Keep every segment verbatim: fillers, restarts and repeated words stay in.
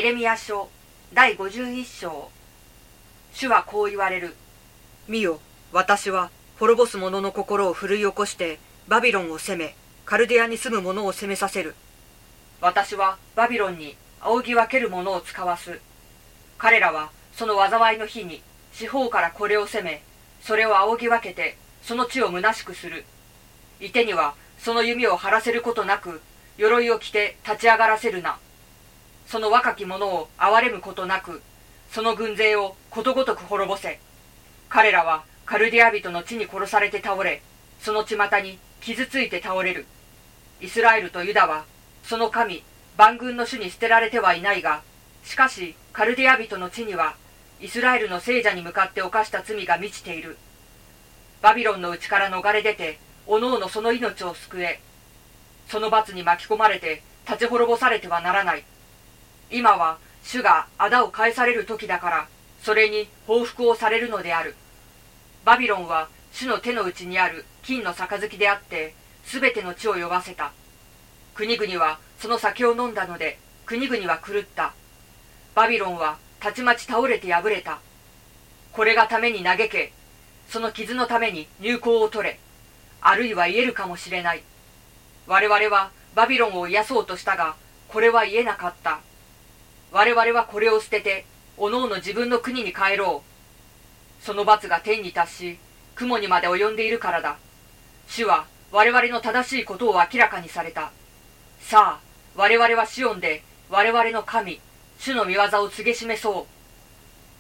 レミヤ書だいごじゅういっ章。主はこう言われる。見よ、私は滅ぼす者の心を奮い起こしてバビロンを攻め、カルデアに住む者を攻めさせる。私はバビロンに仰ぎ分ける者を使わす。彼らはその災いの日に四方からこれを攻め、それを仰ぎ分けてその地を虚しくする。いてにはその弓を張らせることなく、鎧を着て立ち上がらせるな。その若き者を憐れむことなく、その軍勢をことごとく滅ぼせ。彼らはカルディア人の地に殺されて倒れ、その巷に傷ついて倒れる。イスラエルとユダはその神万軍の主に捨てられてはいないが、しかしカルディア人の地にはイスラエルの聖者に向かって犯した罪が満ちている。バビロンの内から逃れ出て、おのおのその命を救え。その罰に巻き込まれて立ち滅ぼされてはならない。今は主が仇を返される時だから、それに報復をされるのである。バビロンは主の手の内にある金の杯であって、すべての地を酔わせた。国々はその酒を飲んだので、国々は狂った。バビロンはたちまち倒れて破れた。これがために嘆け。その傷のために入港を取れ。あるいは言えるかもしれない。我々はバビロンを癒そうとしたが、これは言えなかった。我々はこれを捨てて、おのおの自分の国に帰ろう。その罰が天に達し、雲にまで及んでいるからだ。主は我々の正しいことを明らかにされた。さあ、我々はシオンで我々の神、主の御業を告げ示そう。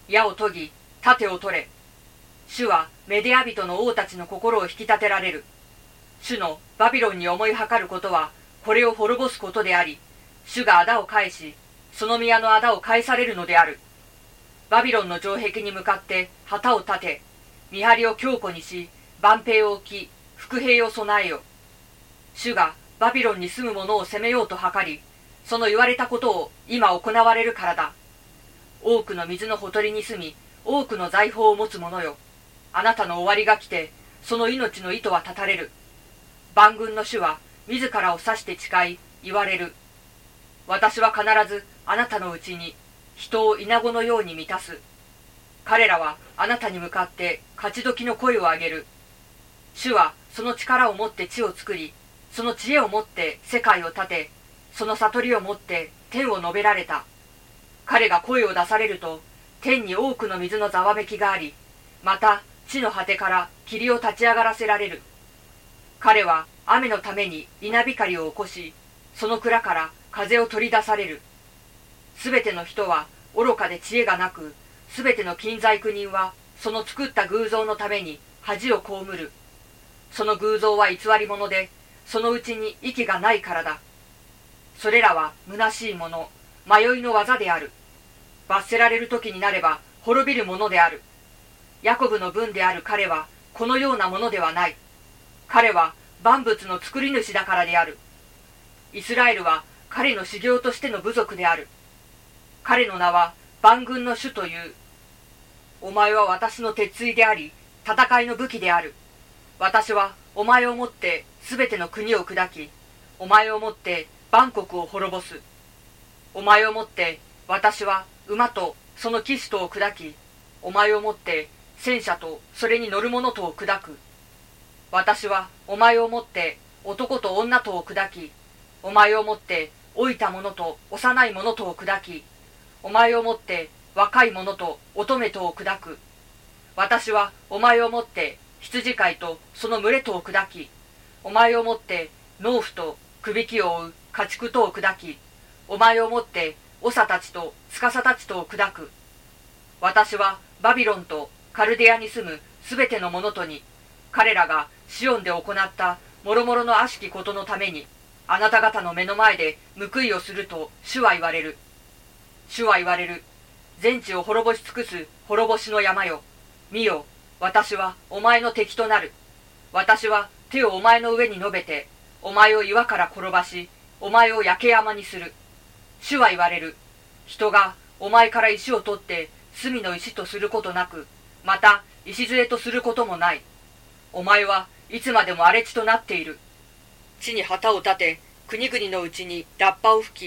矢を研ぎ、盾を取れ。主はメディア人の王たちの心を引き立てられる。主のバビロンに思いはかることは、これを滅ぼすことであり、主が仇を返し、その宮の仇を返されるのである。バビロンの城壁に向かって旗を立て、見張りを強固にし、万兵を置き、伏兵を備えよ。主がバビロンに住む者を攻めようと図り、その言われたことを今行われるからだ。多くの水のほとりに住み、多くの財宝を持つ者よ。あなたの終わりが来て、その命の糸は断たれる。万軍の主は自らを指して誓い、言われる。私は必ずあなたのうちに人をイナゴのように満たす。彼らはあなたに向かって勝ち時の声を上げる。主はその力をもって地を作り、その知恵をもって世界を立て、その悟りをもって天を述べられた。彼が声を出されると、天に多くの水のざわめきがあり、また地の果てから霧を立ち上がらせられる。彼は雨のために稲光を起こし、その蔵から風を取り出される。すべての人は愚かで知恵がなく、すべての金細工人はその作った偶像のために恥を被る。その偶像は偽り者で、そのうちに息がないからだ。それらは虚しいもの、迷いの技である。罰せられる時になれば滅びるものである。ヤコブの分である彼はこのようなものではない。彼は万物の作り主だからである。イスラエルは彼の修行としての部族である。彼の名は万軍の主という。お前は私の鉄槌であり、戦いの武器である。私はお前をもってすべての国を砕き、お前をもって万国を滅ぼす。お前をもって私は馬とその騎士とを砕き、お前をもって戦車とそれに乗る者とを砕く。私はお前をもって男と女とを砕き、お前をもって老いた者と幼い者とを砕き、お前をもって若い者と乙女とを砕く。私はお前をもって羊飼いとその群れとを砕き、お前をもって農夫とくびきを追う家畜とを砕き、お前をもって長たちと司たちとを砕く。私はバビロンとカルデアに住むすべての者とに、彼らがシオンで行った諸々の悪しきことのために、あなた方の目の前で報いをすると主は言われる。主は言われる。全地を滅ぼし尽くす滅ぼしの山よ。見よ、私はお前の敵となる。私は手をお前の上に述べて、お前を岩から転ばし、お前を焼け山にする。主は言われる。人がお前から石を取って隅の石とすることなく、また礎とすることもない。お前はいつまでも荒れ地となっている。地に旗を立て、国々のうちにラッパを吹き、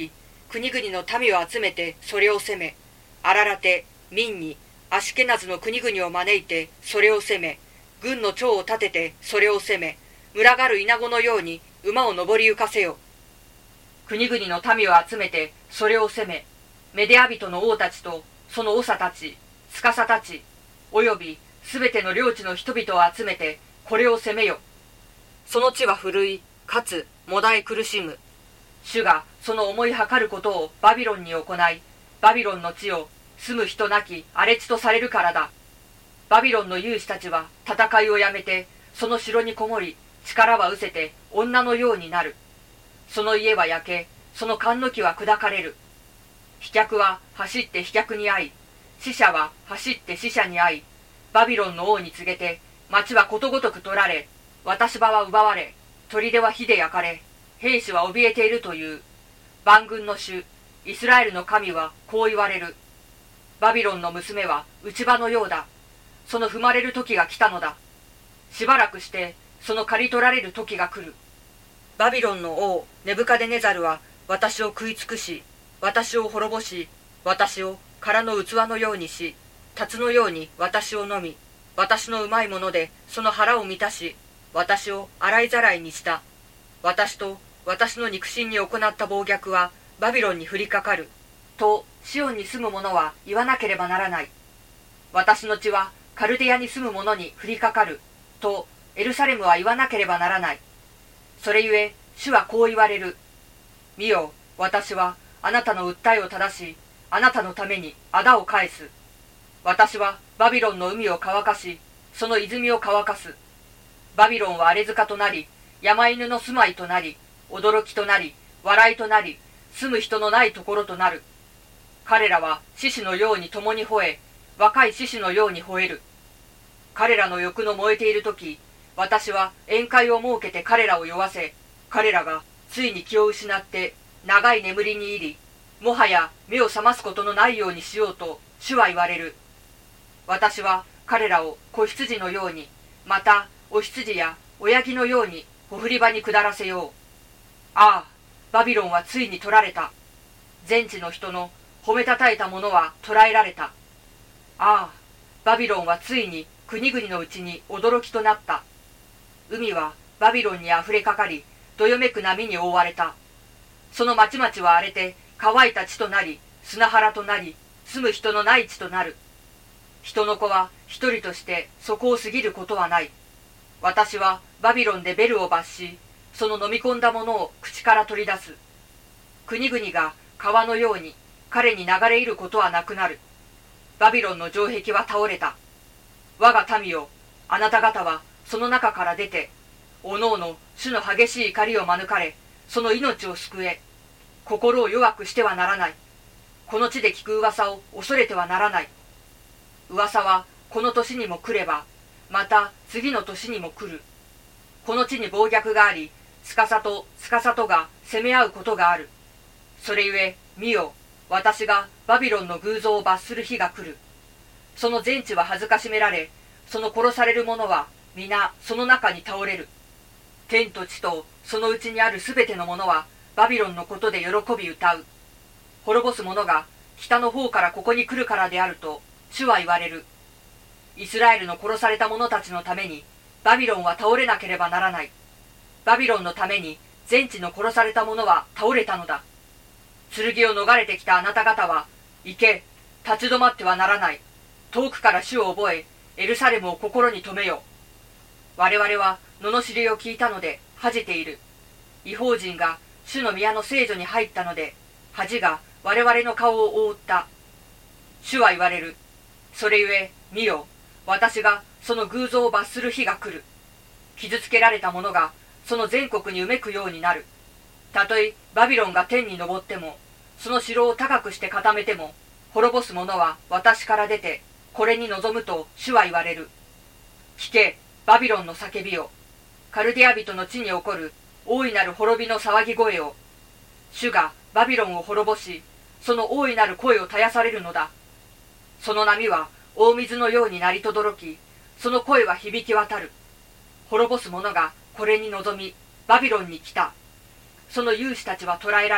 国々の民を集めてそれを攻め、アララテ、ミンニ、アシュケナズの国々を招いてそれを攻め、軍の長を立ててそれを攻め、群がるイナゴのように馬を登りゆかせよ。国々の民を集めてそれを攻め、メディア人の王たちとその長たち、司たち、およびすべての領地の人々を集めてこれを攻めよ。その地は古い、かつもだえ苦しむ。主がその思いはかることをバビロンに行い、バビロンの地を住む人なき荒れ地とされるからだ。バビロンの勇士たちは戦いをやめて、その城にこもり、力は失せて女のようになる。その家は焼け、その棺の木は砕かれる。飛脚は走って飛脚に遭い、死者は走って死者に遭い、バビロンの王に告げて、町はことごとく取られ、渡し場は奪われ、砦は火で焼かれ、兵士は怯えているという。万軍の主、イスラエルの神はこう言われる。バビロンの娘は内場のようだ。その踏まれる時が来たのだ。しばらくしてその刈り取られる時が来る。バビロンの王ネブカデネザルは私を食い尽くし、私を滅ぼし、私を空の器のようにし、竜のように私を飲み、私のうまいものでその腹を満たし、私を洗いざらいにした。私と私の肉親に行った暴虐はバビロンに降りかかる。とシオンに住む者は言わなければならない。私の血はカルデアに住む者に降りかかる。とエルサレムは言わなければならない。それゆえ主はこう言われる。見よ、私はあなたの訴えを正し、あなたのために仇を返す。私はバビロンの海を乾かし、その泉を乾かす。バビロンは荒れ塚となり、山犬の住まいとなり、驚きとなり、笑いとなり、住む人のないところとなる。彼らは獅子のように共に吠え、若い獅子のように吠える。彼らの欲の燃えているとき、私は宴会を設けて彼らを酔わせ、彼らがついに気を失って長い眠りに入り、もはや目を覚ますことのないようにしようと主は言われる。私は彼らを子羊のように、またお羊や親木のようにほふり場に下らせよう。ああ、バビロンはついに取られた。全地の人の褒めたたえたものは捕らえられた。ああ、バビロンはついに国々のうちに驚きとなった。海はバビロンにあふれかかり、どよめく波に覆われた。その町々は荒れて乾いた地となり、砂原となり、住む人のない地となる。人の子は一人としてそこを過ぎることはない。私はバビロンでベルを罰し、その飲み込んだものを口から取り出す。国々が川のように彼に流れ入ることはなくなる。バビロンの城壁は倒れた。我が民よ、あなた方はその中から出て、おのおの主の激しい怒りを免れ、その命を救え。心を弱くしてはならない。この地で聞く噂を恐れてはならない。噂はこの年にも来れば、また次の年にも来る。この地に暴虐があり、司と司とが攻め合うことがある。それゆえ見よ、私がバビロンの偶像を罰する日が来る。その全地は恥ずかしめられ、その殺される者は皆その中に倒れる。天と地とそのうちにあるすべての者はバビロンのことで喜び歌う。滅ぼす者が北の方からここに来るからであると主は言われる。イスラエルの殺された者たちのためにバビロンは倒れなければならない。バビロンのために全地の殺された者は倒れたのだ。剣を逃れてきたあなた方は、行け、立ち止まってはならない。遠くから主を覚え、エルサレムを心に留めよ。我々は罵りを聞いたので恥じている。異邦人が主の宮の聖女に入ったので、恥が我々の顔を覆った。主は言われる。それゆえ見よ、私がその偶像を罰する日が来る。傷つけられた者がその全国にうめくようになる。たとえバビロンが天に昇っても、その城を高くして固めても、滅ぼす者は私から出てこれに臨むと主は言われる。聞け、バビロンの叫びを。カルディア人の地に起こる大いなる滅びの騒ぎ声を。主がバビロンを滅ぼし、その大いなる声を絶やされるのだ。その波は大水のように鳴りとどろき、その声は響き渡る。滅ぼす者がこれに臨み、バビロンに来た。その勇士たちは捕らえられ、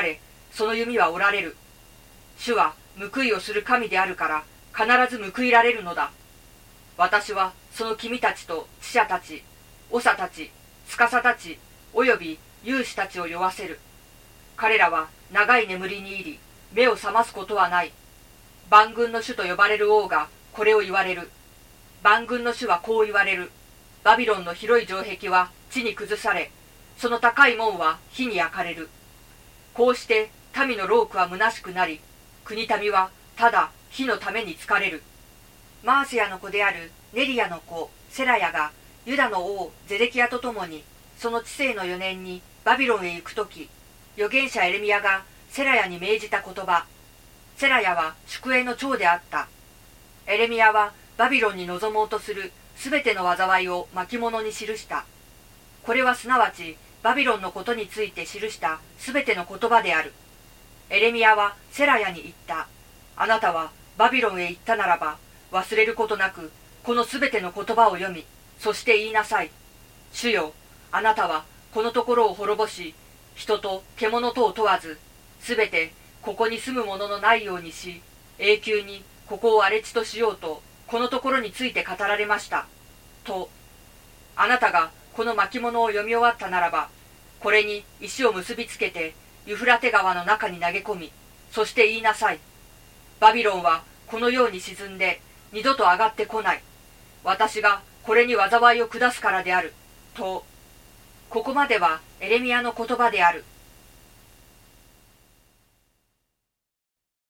その弓は折られる。主は報いをする神であるから必ず報いられるのだ。私はその君たちと知者たち、長たち、司たち、および勇士たちを酔わせる。彼らは長い眠りに入り、目を覚ますことはない。万軍の主と呼ばれる王がこれを言われる。万軍の主はこう言われる。バビロンの広い城壁は地に崩され、その高い門は火に焼かれる。こうして民の労苦は虚しくなり、国民はただ火のために疲れる。マーシアの子であるネリアの子セラヤがユダの王ゼデキヤと共にその治世のよねんにバビロンへ行くとき、預言者エレミヤがセラヤに命じた言葉。セラヤは宿営の長であった。エレミヤはバビロンに臨もうとするすべての災いを巻物に記した。これはすなわちバビロンのことについて記したすべての言葉である。エレミヤはセラヤに言った。あなたはバビロンへ行ったならば、忘れることなくこのすべての言葉を読み、そして言いなさい。主よ、あなたはこのところを滅ぼし、人と獣とを問わず、すべてここに住むもののないようにし、永久にここを荒れ地としようと、このところについて語られました。と、あなたがこの巻物を読み終わったならば、これに石を結びつけて、ユフラテ川の中に投げ込み、そして言いなさい。バビロンはこのように沈んで、二度と上がってこない。私がこれに災いを下すからである。と、ここまではエレミヤの言葉である。